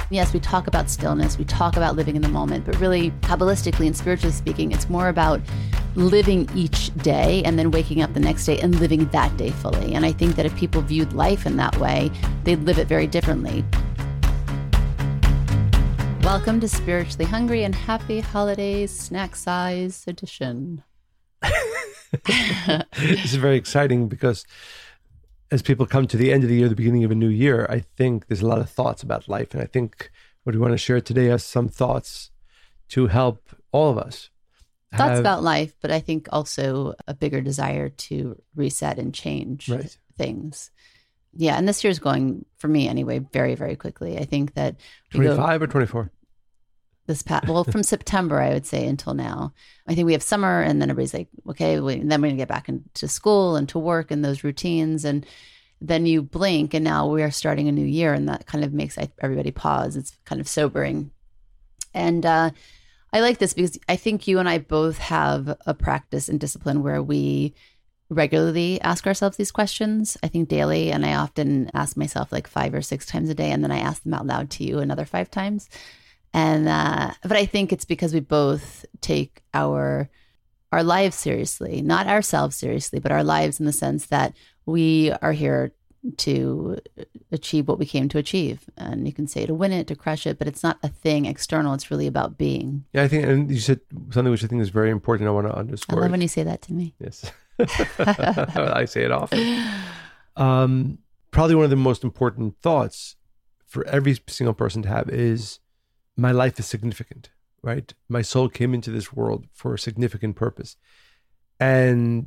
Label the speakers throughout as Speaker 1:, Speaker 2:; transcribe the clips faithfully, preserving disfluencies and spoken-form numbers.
Speaker 1: Yes, we talk about stillness, we talk about living in the moment, but really, Kabbalistically and spiritually speaking, it's more about living each day and then waking up the next day and living that day fully. And I think that if people viewed life in that way, they'd live it very differently. Welcome to Spiritually Hungry and Happy Holidays Snack Size Edition.
Speaker 2: This is very exciting because as people come to the end of the year, the beginning of a new year, I think there's a lot of thoughts about life. And I think what we want to share today are some thoughts to help all of us.
Speaker 1: Thoughts
Speaker 2: have,
Speaker 1: about life, but I think also a bigger desire to reset and change
Speaker 2: right.
Speaker 1: things. Yeah, and this year's going, for me anyway, very, very quickly. I think that...
Speaker 2: twenty-five or twenty-four?
Speaker 1: This past, well, from September, I would say, until now. I think we have summer, and then everybody's like, okay, we, then we're going to get back into school and to work and those routines. And then you blink, and now we are starting a new year, and that kind of makes everybody pause. It's kind of sobering. And uh, I like this because I think you and I both have a practice and discipline where we regularly ask ourselves these questions, I think daily. And I often ask myself like five or six times a day, and then I ask them out loud to you another five times. And, uh, but I think it's because we both take our, our lives seriously, not ourselves seriously, but our lives in the sense that we are here to achieve what we came to achieve. And you can say to win it, to crush it, but it's not a thing external. It's really about being.
Speaker 2: Yeah, I think, and you said something which I think is very important. I want to underscore.
Speaker 1: I love when you say that to me.
Speaker 2: Yes. I say it often. Um, probably one of the most important thoughts for every single person to have is, my life is significant, right? My soul came into this world for a significant purpose. And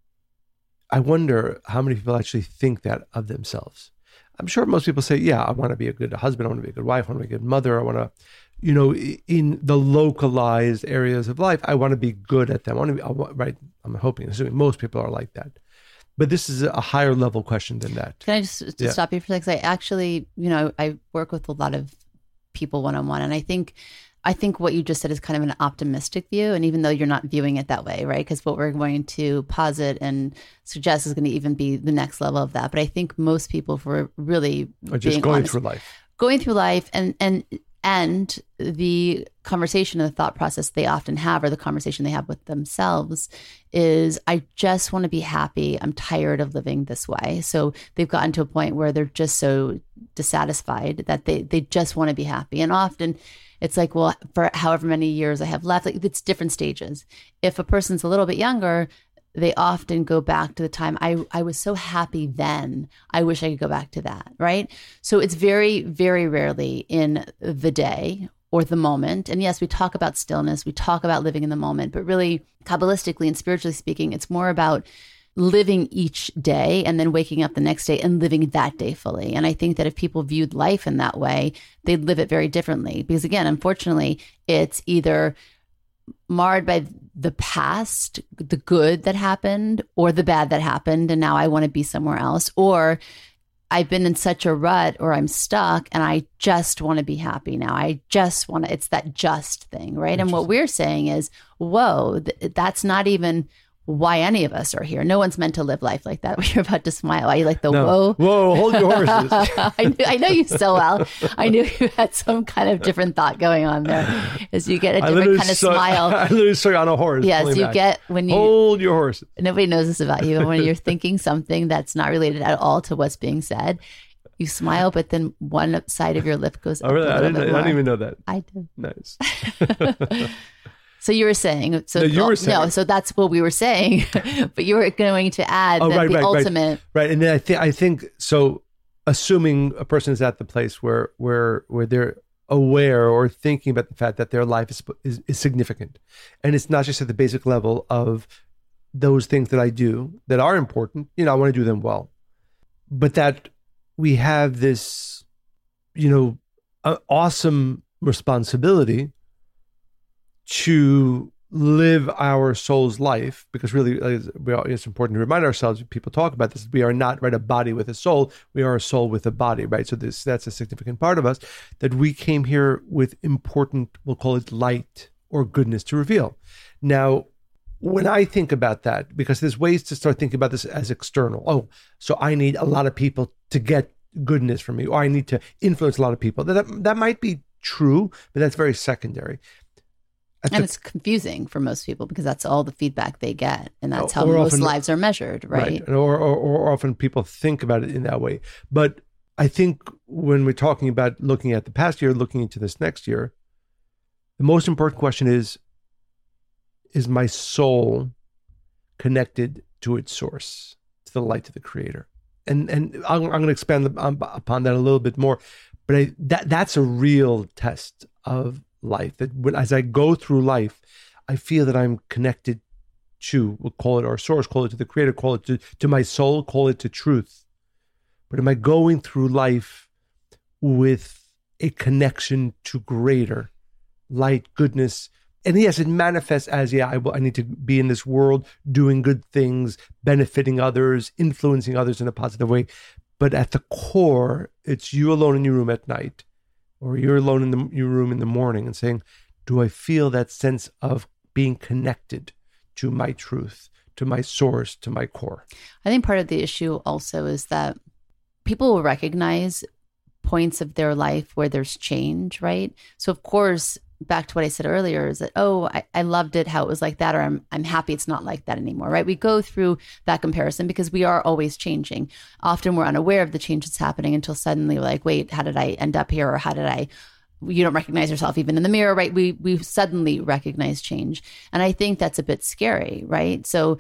Speaker 2: I wonder how many people actually think that of themselves. I'm sure most people say, yeah, I want to be a good husband. I want to be a good wife. I want to be a good mother. I want to, you know, in the localized areas of life, I want to be good at them. I want to be, I want, right? I'm hoping, assuming most people are like that. But this is a higher level question than that.
Speaker 1: Can I just, just
Speaker 2: yeah.
Speaker 1: stop you for a second? I actually, you know, I work with a lot of people one-on-one. And I think, I think what you just said is kind of an optimistic view. And even though you're not viewing it that way, right? Because what we're going to posit and suggest is going to even be the next level of that. But I think most people, for really
Speaker 2: are just
Speaker 1: being
Speaker 2: going
Speaker 1: honest,
Speaker 2: through life,
Speaker 1: going through life and, and, and the conversation and the thought process they often have, or the conversation they have with themselves, is I just want to be happy. I'm tired of living this way. So they've gotten to a point where they're just so dissatisfied that they, they just want to be happy. And often it's like, well, for however many years I have left, like it's different stages. If a person's a little bit younger, they often go back to the time I, I was so happy then. I wish I could go back to that, right? So it's very, very rarely in the day or the moment. And yes, we talk about stillness, we talk about living in the moment, but really, Kabbalistically and spiritually speaking, it's more about living each day and then waking up the next day and living that day fully. And I think that if people viewed life in that way, they'd live it very differently. Because again, unfortunately, it's either marred by the past, the good that happened, or the bad that happened, and now I want to be somewhere else, or I've been in such a rut, or I'm stuck and I just want to be happy now. I just want to, it's that just thing, right? And what we're saying is, whoa, th- that's not even why any of us are here. No one's meant to live life like that. You're about to smile. Are you like the
Speaker 2: no.
Speaker 1: whoa?
Speaker 2: Whoa, hold your horses.
Speaker 1: I, knew, I know you so well. I knew you had some kind of different thought going on there, as you get a different kind of
Speaker 2: saw,
Speaker 1: smile.
Speaker 2: I literally saw you on a horse.
Speaker 1: Yes, you
Speaker 2: back.
Speaker 1: get when you
Speaker 2: hold your horses.
Speaker 1: Nobody knows this about you. When you're thinking something that's not related at all to what's being said, you smile, but then one side of your lip goes up.
Speaker 2: Oh, really?
Speaker 1: A
Speaker 2: I,
Speaker 1: little
Speaker 2: didn't,
Speaker 1: bit
Speaker 2: I didn't
Speaker 1: more.
Speaker 2: even know that.
Speaker 1: I did.
Speaker 2: Nice.
Speaker 1: So you were saying, so
Speaker 2: no, you were saying.
Speaker 1: no, so that's what we were saying, but you were going to add
Speaker 2: oh,
Speaker 1: that
Speaker 2: right,
Speaker 1: the
Speaker 2: right,
Speaker 1: ultimate.
Speaker 2: Right. right. And then I think, I think, so assuming a person is at the place where, where, where they're aware or thinking about the fact that their life is, is, is significant. And it's not just at the basic level of those things that I do that are important, you know, I want to do them well, but that we have this, you know, uh, awesome responsibility to live our soul's life, because really it's important to remind ourselves, people talk about this, we are not right a body with a soul, we are a soul with a body, right? So this that's a significant part of us, that we came here with important, we'll call it light or goodness to reveal. Now, when I think about that, because there's ways to start thinking about this as external. Oh, so I need a lot of people to get goodness from me, or I need to influence a lot of people. That that might be true, but that's very secondary. At
Speaker 1: and
Speaker 2: the,
Speaker 1: it's confusing for most people because that's all the feedback they get. And that's how
Speaker 2: or
Speaker 1: most
Speaker 2: often,
Speaker 1: lives are measured, right?
Speaker 2: right. Or, or, or often people think about it in that way. But I think when we're talking about looking at the past year, looking into this next year, the most important question is, is my soul connected to its source, to the light of the Creator? And and I'm, I'm going to expand upon that a little bit more. But I, that that's a real test of life. That when, as I go through life, I feel that I'm connected to, we'll call it our source, call it to the Creator, call it to, to my soul, call it to truth. But am I going through life with a connection to greater light, goodness? And yes, it manifests as, yeah, I, I need to be in this world doing good things, benefiting others, influencing others in a positive way. But at the core, it's you alone in your room at night, or you're alone in the, your room in the morning and saying, do I feel that sense of being connected to my truth, to my source, to my core?
Speaker 1: I think part of the issue also is that people will recognize points of their life where there's change, right? So of course, back to what I said earlier is that, oh, I, I loved it how it was like that, or I'm I'm happy it's not like that anymore, right? We go through that comparison because we are always changing. Often we're unaware of the change that's happening until suddenly we're like, wait, how did I end up here? Or how did I, you don't recognize yourself even in the mirror, right? We, we suddenly recognize change. And I think that's a bit scary, right? So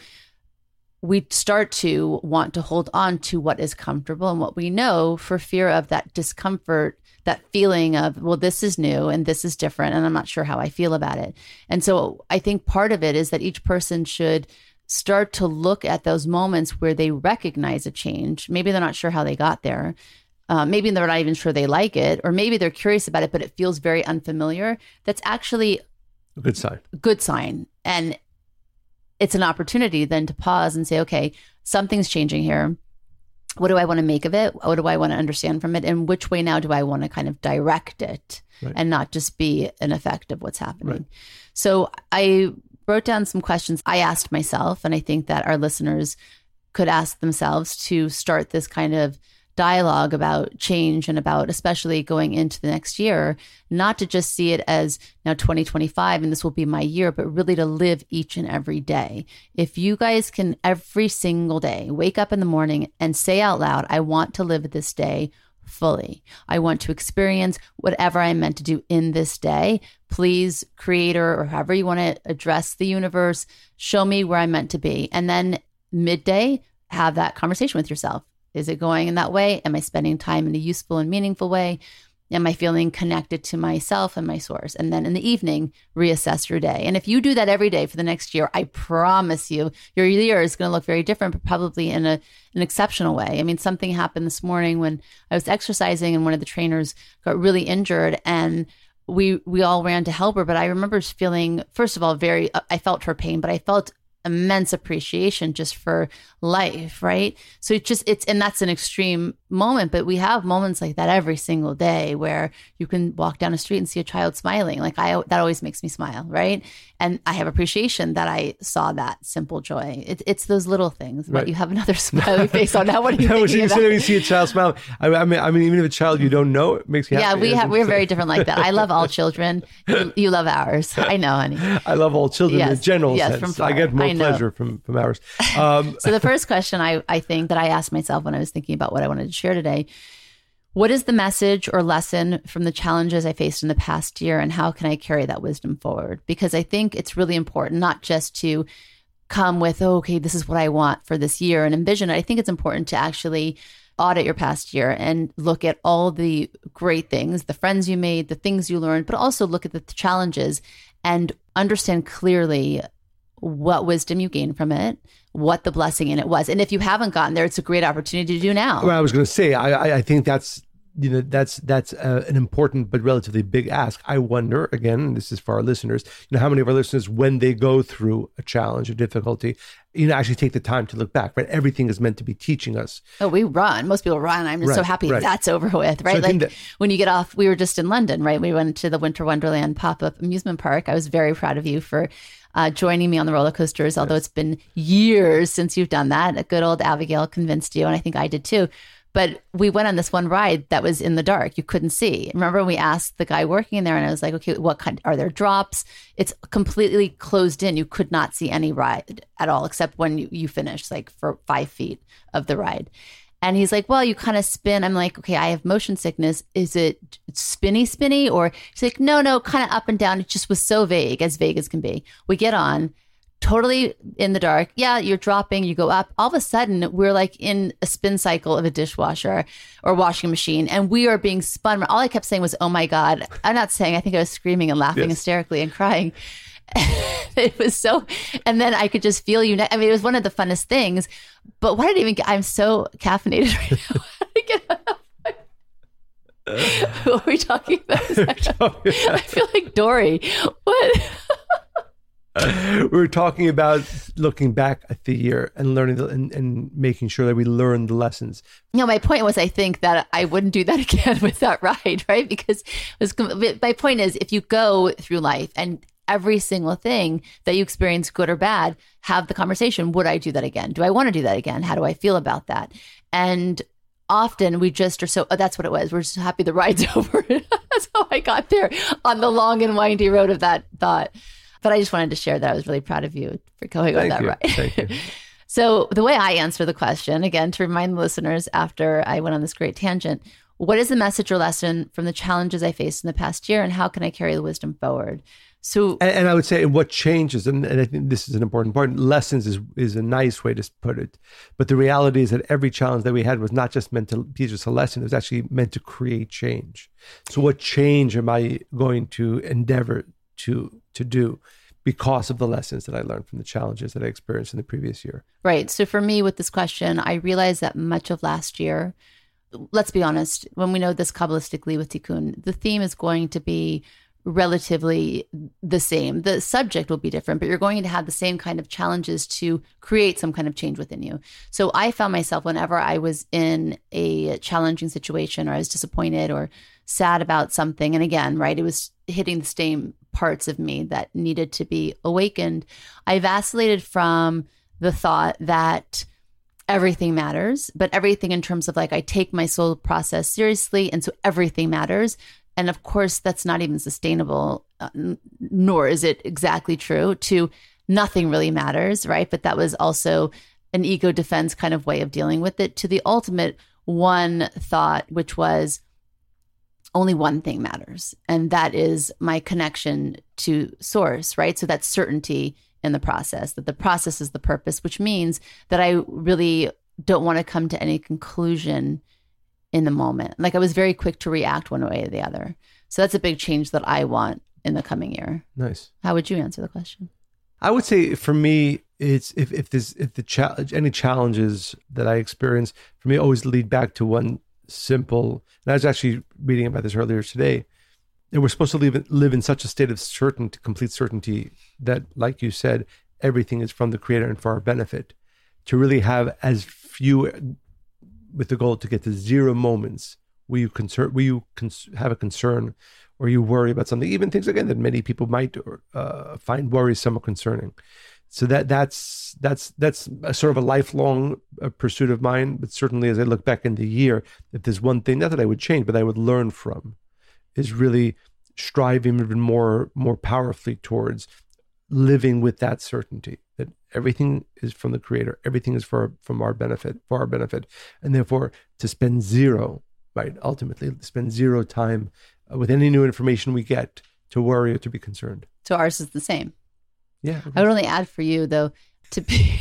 Speaker 1: we start to want to hold on to what is comfortable and what we know for fear of that discomfort, that feeling of, well, this is new and this is different and I'm not sure how I feel about it. And so I think part of it is that each person should start to look at those moments where they recognize a change. Maybe they're not sure how they got there. Uh, maybe they're not even sure they like it, or maybe they're curious about it, but it feels very unfamiliar. That's actually
Speaker 2: a good sign.
Speaker 1: Good sign. And it's an opportunity then to pause and say, okay, something's changing here. What do I want to make of it? What do I want to understand from it? And which way now do I want to kind of direct it right. and not just be an effect of what's happening? Right. So I wrote down some questions I asked myself, and I think that our listeners could ask themselves to start this kind of dialogue about change and about especially going into the next year, not to just see it as now twenty twenty-five and this will be my year, but really to live each and every day. If you guys can every single day wake up in the morning and say out loud, I want to live this day fully. I want to experience whatever I'm meant to do in this day. Please, Creator, or however you want to address the universe, show me where I'm meant to be. And then midday, have that conversation with yourself. Is it going in that way? Am I spending time in a useful and meaningful way? Am I feeling connected to myself and my source? And then in the evening, reassess your day. And if you do that every day for the next year, I promise you, your year is going to look very different, but probably in a, an exceptional way. I mean, something happened this morning when I was exercising and one of the trainers got really injured, and we we all ran to help her. But I remember feeling, first of all, very, I felt her pain, but I felt immense appreciation just for life, right? So it's just, it's, and that's an extreme moment, but we have moments like that every single day where you can walk down a street and see a child smiling. Like I, that always makes me smile, right? And I have appreciation that I saw that simple joy. It, it's those little things, right? But you have another smiley face on now. What are you
Speaker 2: no,
Speaker 1: thinking
Speaker 2: you
Speaker 1: about?
Speaker 2: Say you see a child smile. I, I mean, I mean, even if a child you don't know, it makes you happy.
Speaker 1: Yeah, we have, we're very different like that. I love all children. You, you love ours. I know, honey.
Speaker 2: I love all children
Speaker 1: yes,
Speaker 2: in a general
Speaker 1: yes,
Speaker 2: sense.
Speaker 1: From far.
Speaker 2: I get more
Speaker 1: I
Speaker 2: pleasure from, from ours. Um,
Speaker 1: so the first question I, I think that I asked myself when I was thinking about what I wanted to share today, what is the message or lesson from the challenges I faced in the past year, and how can I carry that wisdom forward? Because I think it's really important not just to come with, oh, okay, this is what I want for this year and envision it. I think it's important to actually audit your past year and look at all the great things, the friends you made, the things you learned, but also look at the challenges and understand clearly what wisdom you gained from it, what the blessing in it was. And if you haven't gotten there, it's a great opportunity to do now.
Speaker 2: Well, I was going to say, I, I think that's, you know, that's that's uh, an important but relatively big ask. I wonder, again, and this is for our listeners, you know, how many of our listeners, when they go through a challenge or difficulty, you know, actually take the time to look back, right? Everything is meant to be teaching us.
Speaker 1: Oh, we run. Most people run. I'm just
Speaker 2: right,
Speaker 1: so happy
Speaker 2: right.
Speaker 1: that's over with, right?
Speaker 2: So
Speaker 1: like
Speaker 2: that,
Speaker 1: when you get off, we were just in London, right? We went to the Winter Wonderland pop-up amusement park. I was very proud of you for Uh, joining me on the roller coasters, although it's been years since you've done that. A good old Abigail convinced you, and I think I did too. But we went on this one ride that was in the dark. You couldn't see. Remember when we asked the guy working in there, and I was like, okay, what kind, are there drops? It's completely closed in. You could not see any ride at all, except when you, you finished, like for five feet of the ride. And he's like, well, you kind of spin. I'm like, okay, I have motion sickness. Is it spinny, spinny? Or he's like, no, no, kind of up and down. It just was so vague, as vague as can be. We get on. Totally in the dark. Yeah, you're dropping, you go up. All of a sudden, we're like in a spin cycle of a dishwasher or washing machine, and we are being spun. All I kept saying was, oh my God. I'm not saying, I think I was screaming and laughing yes. hysterically and crying. It was so, and then I could just feel you. I mean, it was one of the funnest things, but why did I even get, I'm so caffeinated right now. How did I get out? What were we talking about? I feel like Dory. What?
Speaker 2: We were talking about looking back at the year and learning the, and, and making sure that we learn the lessons.
Speaker 1: No, my point was, I think that I wouldn't do that again with that ride, right? Because it was, my point is, if you go through life and every single thing that you experience, good or bad, have the conversation, would I do that again? Do I want to do that again? How do I feel about that? And often we just are so, oh, that's what it was. We're just happy the ride's over. That's how I got there on the long and windy road of that thought. But I just wanted to share that I was really proud of you for going on that
Speaker 2: you.
Speaker 1: ride.
Speaker 2: Thank you.
Speaker 1: So the way I answer the question, again, to remind the listeners after I went on this great tangent, what is the message or lesson from the challenges I faced in the past year, and how can I carry the wisdom forward? So,
Speaker 2: and, and I would say what changes, and, and I think this is an important part, lessons is, is a nice way to put it. But the reality is that every challenge that we had was not just meant to teach us a lesson, it was actually meant to create change. So what change am I going to endeavor to to do because of the lessons that I learned from the challenges that I experienced in the previous year?
Speaker 1: Right. So for me with this question, I realized that much of last year, let's be honest, when we know this Kabbalistically with Tikkun, the theme is going to be relatively the same. The subject will be different, but you're going to have the same kind of challenges to create some kind of change within you. So I found myself, whenever I was in a challenging situation or I was disappointed or sad about something, and again, right, it was hitting the same parts of me that needed to be awakened, I vacillated from the thought that everything matters, but everything in terms of like, I take my soul process seriously, and so everything matters. And of course, that's not even sustainable, uh, n- nor is it exactly true, to nothing really matters, right? But that was also an ego defense kind of way of dealing with it, to the ultimate one thought, which was only one thing matters. And that is my connection to source, right? So that's certainty in the process, that the process is the purpose, which means that I really don't want to come to any conclusion in the moment. Like I was very quick to react one way or the other. So that's a big change that I want in the coming year.
Speaker 2: Nice.
Speaker 1: How would you answer the question?
Speaker 2: I would say for me, it's if if there's if the challenge any challenges that I experience, for me, always lead back to one simple. And I was actually reading about this earlier today. And we're supposed to live live in such a state of certainty, complete certainty, that, like you said, everything is from the Creator and for our benefit. To really have as few, with the goal to get to zero moments where you concern, where you cons- have a concern, or you worry about something, even things again that many people might uh, find worrisome or concerning. So that that's that's that's a sort of a lifelong uh, pursuit of mine. But certainly, as I look back in the year, if there's one thing, not that I would change, but I would learn from, is really striving even more more powerfully towards living with that certainty that everything is from the Creator, everything is for from our benefit, for our benefit, and therefore to spend zero, right? Ultimately, spend zero time uh, with any new information we get to worry or to be concerned.
Speaker 1: So ours is the same.
Speaker 2: Yeah,
Speaker 1: I would only add for you though to be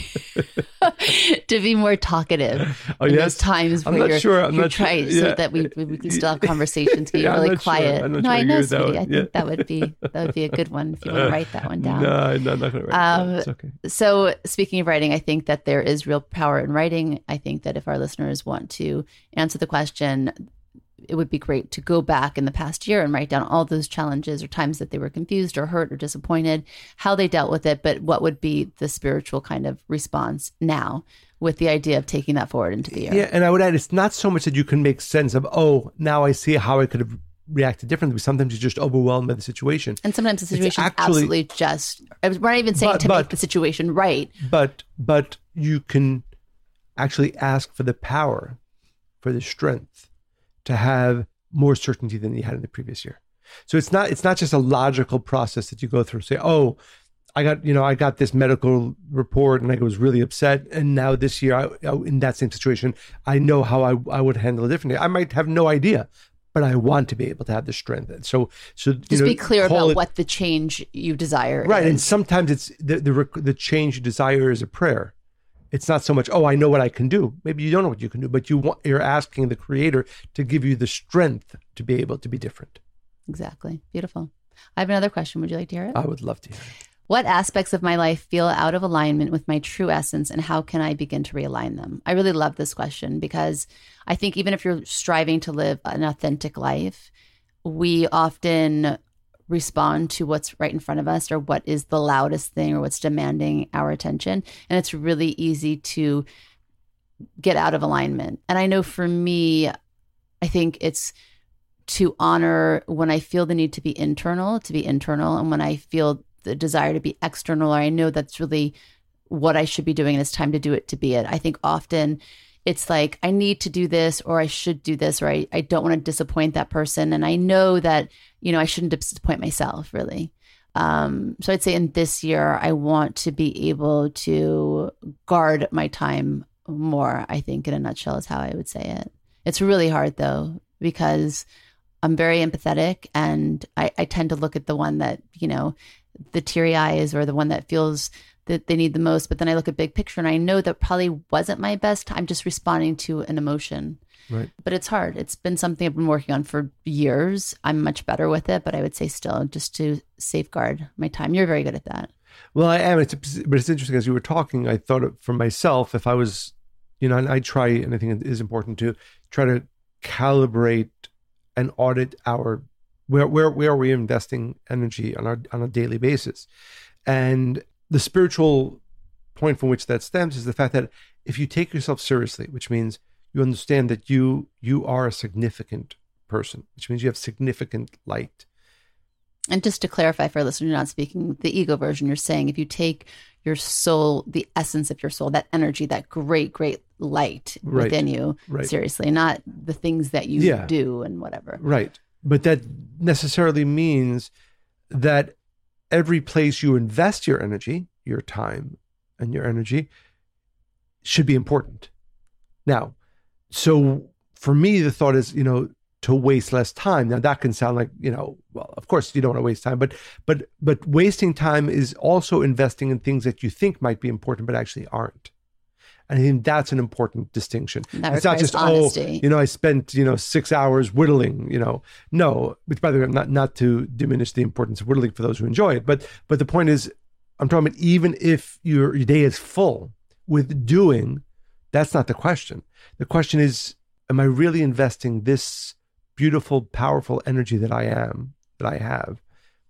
Speaker 1: to be more talkative
Speaker 2: oh,
Speaker 1: in
Speaker 2: yes?
Speaker 1: those times
Speaker 2: I'm
Speaker 1: where
Speaker 2: not
Speaker 1: you're,
Speaker 2: sure. I'm
Speaker 1: you're
Speaker 2: not
Speaker 1: trying
Speaker 2: sure. Yeah.
Speaker 1: so that we we can still have conversations, be
Speaker 2: yeah,
Speaker 1: really
Speaker 2: I'm not
Speaker 1: quiet.
Speaker 2: Sure. I'm not
Speaker 1: no,
Speaker 2: sure
Speaker 1: I know,
Speaker 2: sweetie.
Speaker 1: I
Speaker 2: One.
Speaker 1: think
Speaker 2: Yeah.
Speaker 1: that would be that would be a good one if you want to write that one down.
Speaker 2: No, I'm not going to write
Speaker 1: um,
Speaker 2: it down. It's okay.
Speaker 1: So speaking of writing, I think that there is real power in writing. I think that if our listeners want to answer the question, it would be great to go back in the past year and write down all those challenges or times that they were confused or hurt or disappointed, how they dealt with it, but what would be the spiritual kind of response now with the idea of taking that forward into the year.
Speaker 2: Yeah, and I would add, it's not so much that you can make sense of, oh, now I see how I could have reacted differently. Sometimes you're just overwhelmed by the situation.
Speaker 1: And sometimes the situation
Speaker 2: actually,
Speaker 1: is absolutely just, we're not even saying
Speaker 2: but,
Speaker 1: to
Speaker 2: but,
Speaker 1: make the situation right.
Speaker 2: But, but you can actually ask for the power for the strength to have more certainty than you had in the previous year. So it's not it's not just a logical process that you go through. Say, oh, I got you know I got this medical report and I was really upset, and now this year I, I, in that same situation, I know how I, I would handle it differently. I might have no idea, but I want to be able to have the strength. And so so you
Speaker 1: just
Speaker 2: know,
Speaker 1: be clear about
Speaker 2: it,
Speaker 1: what the change you desire.
Speaker 2: Right,
Speaker 1: is.
Speaker 2: And sometimes it's the the the change you desire is a prayer. It's not so much, oh, I know what I can do. Maybe you don't know what you can do, but you want, you're asking the Creator to give you the strength to be able to be different.
Speaker 1: Exactly. Beautiful. I have another question. Would you like to hear it?
Speaker 2: I would love to hear it.
Speaker 1: What aspects of my life feel out of alignment with my true essence, and how can I begin to realign them? I really love this question because I think even if you're striving to live an authentic life, we often respond to what's right in front of us or what is the loudest thing or what's demanding our attention. And it's really easy to get out of alignment. And I know for me, I think it's to honor when I feel the need to be internal, to be internal. And when I feel the desire to be external, or I know that's really what I should be doing and it's time to do it, to be it. I think often it's like, I need to do this, or I should do this, or I, I don't want to disappoint that person. And I know that, you know, I shouldn't disappoint myself, really. Um, so I'd say in this year, I want to be able to guard my time more, I think, in a nutshell is how I would say it. It's really hard, though, because I'm very empathetic, and I, I tend to look at the one that, you know, the teary eyes, or the one that feels that they need the most. But then I look at big picture and I know that probably wasn't my best. I'm just responding to an emotion.
Speaker 2: Right.
Speaker 1: But it's hard. It's been something I've been working on for years. I'm much better with it, but I would say still just to safeguard my time. You're very good at that.
Speaker 2: Well, I am. It's, but it's interesting. As you were talking, I thought of, for myself, if I was, you know, and I try, and I think it is important to try to calibrate and audit our, where, where, where are we investing energy on our, on a daily basis? And the spiritual point from which that stems is the fact that if you take yourself seriously, which means you understand that you you are a significant person, which means you have significant light.
Speaker 1: And just to clarify for a listener, you're not speaking the ego version. You're saying if you take your soul, the essence of your soul, that energy, that great, great light
Speaker 2: right.
Speaker 1: within you,
Speaker 2: right.
Speaker 1: seriously, not the things that you yeah. do and whatever.
Speaker 2: Right. But that necessarily means that every place you invest your energy, your time and your energy, should be important. Now, so for me, the thought is, you know, to waste less time. Now that can sound like, you know, well, of course you don't want to waste time, but but but wasting time is also investing in things that you think might be important, but actually aren't. And I think that's an important distinction.
Speaker 1: That
Speaker 2: it's not just,
Speaker 1: honesty.
Speaker 2: oh, you know, I spent, you know, six hours whittling, you know, no, which by the way, not, not to diminish the importance of whittling for those who enjoy it. But, but the point is, I'm talking about even if your, your day is full with doing, that's not the question. The question is, am I really investing this beautiful, powerful energy that I am, that I have,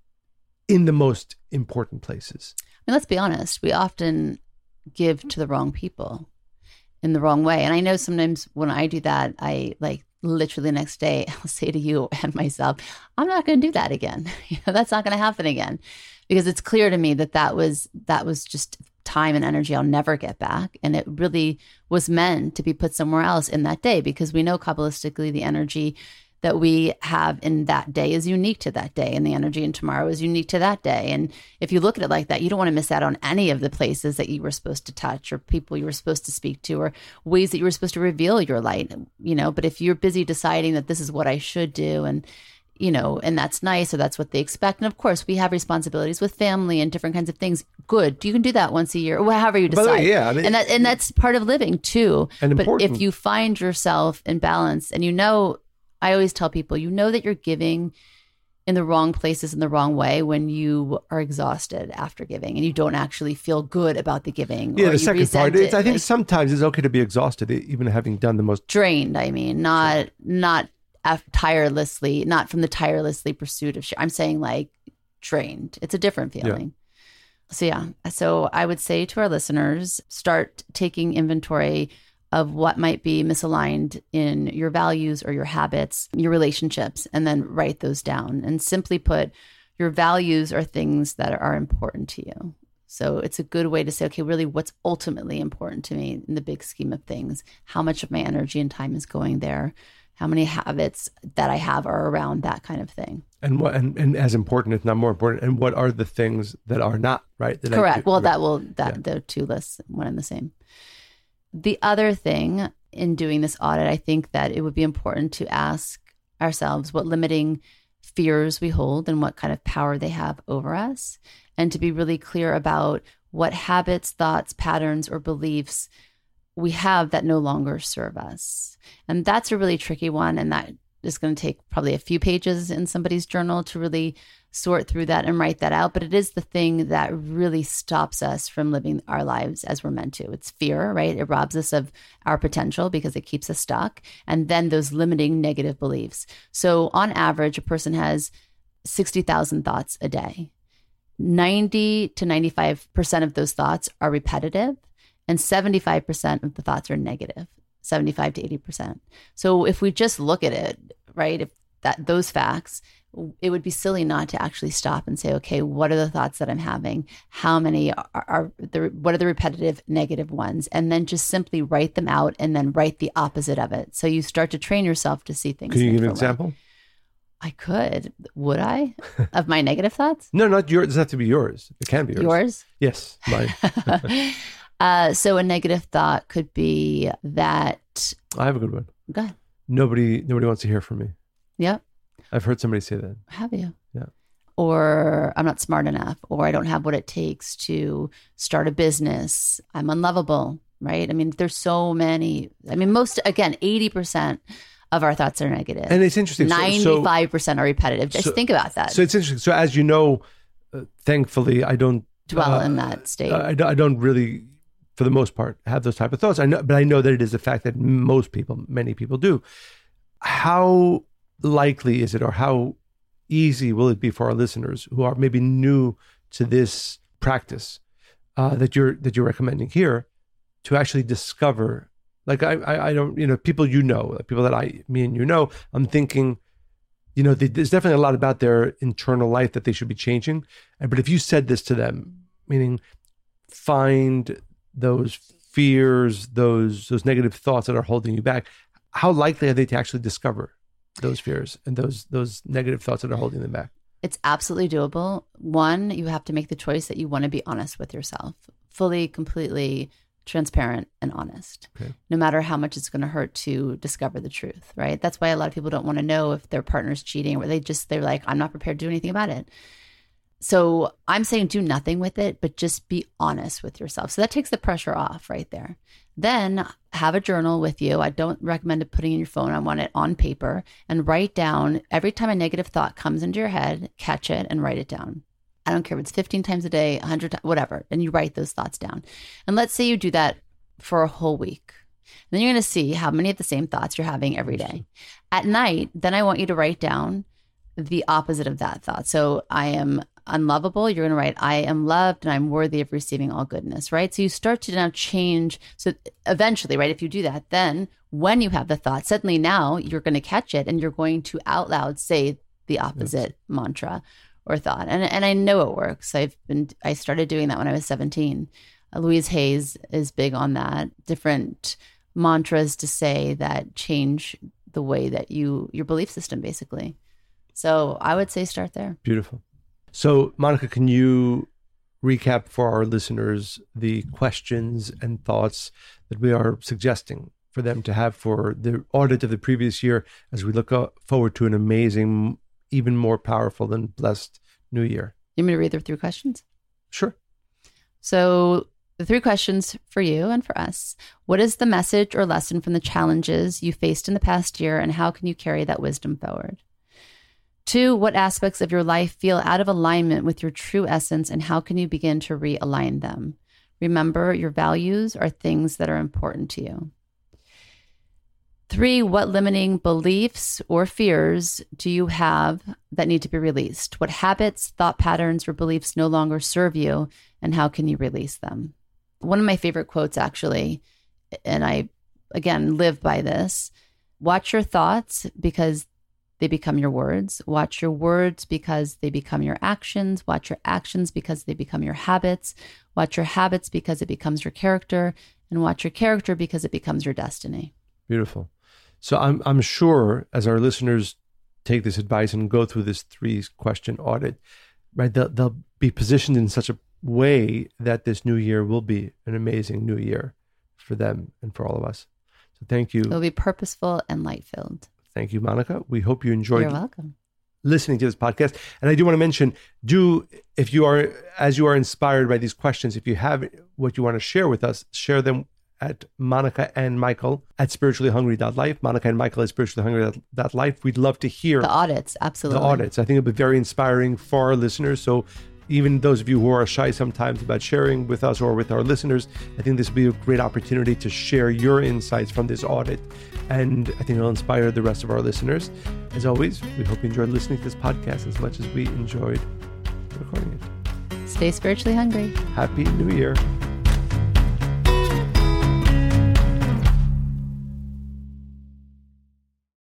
Speaker 2: in the most important places?
Speaker 1: And let's be honest, we often give to the wrong people in the wrong way. And I know sometimes when I do that, I like literally the next day, I'll say to you and myself, I'm not going to do that again. You know, that's not going to happen again, because it's clear to me that that was, that was just time and energy I'll never get back. And it really was meant to be put somewhere else in that day, because we know Kabbalistically the energy that we have in that day is unique to that day, and the energy in tomorrow is unique to that day. And if you look at it like that, you don't want to miss out on any of the places that you were supposed to touch, or people you were supposed to speak to, or ways that you were supposed to reveal your light, you know. But if you're busy deciding that this is what I should do, and you know, and that's nice, or that's what they expect. And of course, we have responsibilities with family and different kinds of things. Good. You can do that once a year, or however you decide.
Speaker 2: By the way, yeah, I mean,
Speaker 1: and that and that's part of living too.
Speaker 2: And
Speaker 1: but
Speaker 2: important.
Speaker 1: If you find yourself in balance, and you know, I always tell people, you know that you're giving in the wrong places in the wrong way when you are exhausted after giving and you don't actually feel good about the giving.
Speaker 2: Yeah,
Speaker 1: or
Speaker 2: the
Speaker 1: you
Speaker 2: second part,
Speaker 1: it.
Speaker 2: it's, I think
Speaker 1: like,
Speaker 2: sometimes it's okay to be exhausted, even having done the most
Speaker 1: drained. I mean, not sure. not tirelessly, not from the tirelessly pursuit of. I'm saying like drained. It's a different feeling. Yeah. So yeah, so I would say to our listeners, start taking inventory of what might be misaligned in your values or your habits, your relationships, and then write those down. And simply put, your values are things that are important to you. So it's a good way to say, okay, really what's ultimately important to me in the big scheme of things? How much of my energy and time is going there? How many habits that I have are around that kind of thing?
Speaker 2: And what, and, and as important, if not more important, and what are the things that are not, right? That
Speaker 1: Correct.
Speaker 2: I,
Speaker 1: well,
Speaker 2: right.
Speaker 1: that will, that
Speaker 2: Yeah.
Speaker 1: the two lists, one and the same. The other thing in doing this audit, I think that it would be important to ask ourselves what limiting fears we hold and what kind of power they have over us, and to be really clear about what habits, thoughts, patterns, or beliefs we have that no longer serve us. And that's a really tricky one. And that is going to take probably a few pages in somebody's journal to really sort through that and write that out. But it is the thing that really stops us from living our lives as we're meant to. It's fear, right? It robs us of our potential because it keeps us stuck. And then those limiting negative beliefs. So on average, a person has sixty thousand thoughts a day. ninety to ninety-five percent of those thoughts are repetitive, and seventy-five percent of the thoughts are negative, seventy-five to eighty percent. So if we just look at it, right, if that those facts, it would be silly not to actually stop and say, okay, what are the thoughts that I'm having? How many are, are the, what are the repetitive negative ones? And then just simply write them out and then write the opposite of it. So you start to train yourself to see things.
Speaker 2: Can you give an
Speaker 1: different way.
Speaker 2: example?
Speaker 1: I could. Would I? Of my negative thoughts?
Speaker 2: No, not yours. It doesn't have to be yours. It can be yours.
Speaker 1: Yours?
Speaker 2: Yes, mine.
Speaker 1: uh, so a negative thought could be that.
Speaker 2: I have a good one.
Speaker 1: Go ahead.
Speaker 2: Nobody, nobody wants to hear from me.
Speaker 1: Yep.
Speaker 2: I've heard somebody say that.
Speaker 1: Have you?
Speaker 2: Yeah.
Speaker 1: Or I'm not smart enough, or I don't have what it takes to start a business. I'm unlovable, right? I mean, there's so many. I mean, most, again, eighty percent of our thoughts are negative.
Speaker 2: And it's interesting. So-
Speaker 1: ninety-five percent are repetitive. Just
Speaker 2: so-
Speaker 1: think about that.
Speaker 2: So it's interesting. So as you know, uh, thankfully, I don't
Speaker 1: Dwell
Speaker 2: uh,
Speaker 1: in that state.
Speaker 2: I, I don't really, for the most part, have those type of thoughts. I know, but I know that it is a fact that most people, many people do. How likely is it, or how easy will it be for our listeners who are maybe new to this practice uh, that you're that you're recommending here, to actually discover? Like I, I, I don't, you know, people you know, people that I, me and you know, I'm thinking, you know, they, there's definitely a lot about their internal life that they should be changing. But if you said this to them, meaning find those fears, those those negative thoughts that are holding you back, how likely are they to actually discover those fears and those those negative thoughts that are holding them back?
Speaker 1: It's absolutely doable. One, you have to make the choice that you want to be honest with yourself, fully, completely transparent and honest,
Speaker 2: Okay.
Speaker 1: no matter how much it's going to hurt to discover the truth, right? That's why a lot of people don't want to know if their partner's cheating, or they just, they're like, I'm not prepared to do anything about it. So I'm saying do nothing with it, but just be honest with yourself. So that takes the pressure off right there. Then have a journal with you. I don't recommend it putting in your phone. I want it on paper, and write down every time a negative thought comes into your head, catch it and write it down. I don't care if it's fifteen times a day, one hundred times, whatever. And you write those thoughts down. And let's say you do that for a whole week. Then you're going to see how many of the same thoughts you're having every day. At night, then I want you to write down the opposite of that thought. So I am unlovable. You're going to write, I am loved and I'm worthy of receiving all goodness, right? So you start to now change. So eventually, right, if you do that, then when you have the thought, suddenly now you're going to catch it and you're going to out loud say the opposite yes. mantra or thought. And and I know it works. I've been, I started doing that when I was seventeen. Uh, Louise Hayes is big on that. Different mantras to say that change the way that you, your belief system, basically. So I would say start there.
Speaker 2: Beautiful. So Monica, can you recap for our listeners the questions and thoughts that we are suggesting for them to have for the audit of the previous year as we look forward to an amazing, even more powerful and blessed new year?
Speaker 1: You want me to read the three questions?
Speaker 2: Sure.
Speaker 1: So the three questions for you and for us. What is the message or lesson from the challenges you faced in the past year, and how can you carry that wisdom forward? Two, what aspects of your life feel out of alignment with your true essence, and how can you begin to realign them? Remember, your values are things that are important to you. Three, what limiting beliefs or fears do you have that need to be released? What habits, thought patterns, or beliefs no longer serve you, and how can you release them? One of my favorite quotes, actually, and I, again, live by this: watch your thoughts, because they become your words. Watch your words because they become your actions. Watch your actions because they become your habits. Watch your habits because it becomes your character. And watch your character because it becomes your destiny.
Speaker 2: Beautiful. So I'm I'm sure as our listeners take this advice and go through this three question audit, right, they'll, they'll be positioned in such a way that this new year will be an amazing new year for them and for all of us. So thank you.
Speaker 1: It'll be purposeful and light-filled.
Speaker 2: Thank you, Monica. We hope you enjoyed
Speaker 1: You're welcome.
Speaker 2: listening to this podcast. And I do want to mention, do, if you are, as you are inspired by these questions, if you have what you want to share with us, share them at Monica and Michael at spiritually hungry dot life. Monica and Michael at spiritually hungry dot life. We'd love to hear
Speaker 1: the audits. Absolutely.
Speaker 2: The audits. I think it'll be very inspiring for our listeners. So even those of you who are shy sometimes about sharing with us or with our listeners, I think this will be a great opportunity to share your insights from this audit. And I think it'll inspire the rest of our listeners. As always, we hope you enjoyed listening to this podcast as much as we enjoyed recording it.
Speaker 1: Stay spiritually hungry.
Speaker 2: Happy New Year.